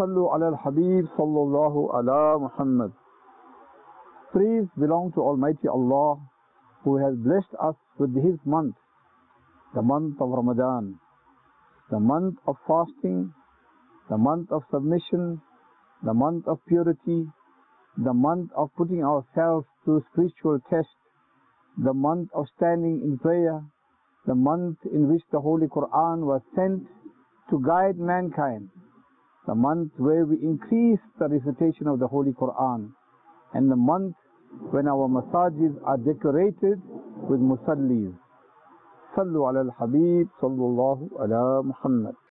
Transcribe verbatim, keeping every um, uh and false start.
Sallu ala al-Habib sallallahu ala Muhammad. Praise belong to Almighty Allah, who has blessed us with His month, the month of Ramadan, the month of fasting, the month of submission, the month of purity, the month of putting ourselves to spiritual test, the month of standing in prayer, the month in which the Holy Quran was sent to guide mankind, the month where we increase the recitation of the Holy Quran, and the month when our masajid are decorated with musallis. Sallu ala al-Habib sallallahu ala Muhammad.